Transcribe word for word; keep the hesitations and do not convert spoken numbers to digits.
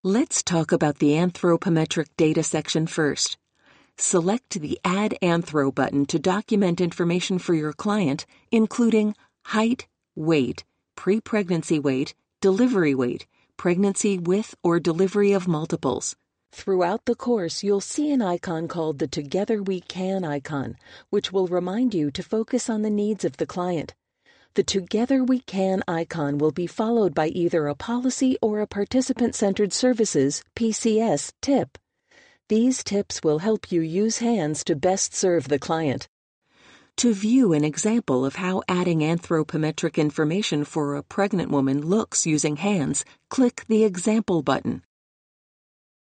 Let's talk about the anthropometric data section first. Select the Add Anthro button to document information for your client, including height, weight, pre-pregnancy weight, delivery weight, pregnancy with or delivery of multiples. Throughout the course, you'll see an icon called the Together We Can icon, which will remind you to focus on the needs of the client. The Together We Can icon will be followed by either a policy or a participant-centered services P C S tip. These tips will help you use hands to best serve the client. To view an example of how adding anthropometric information for a pregnant woman looks using hands, click the Example button.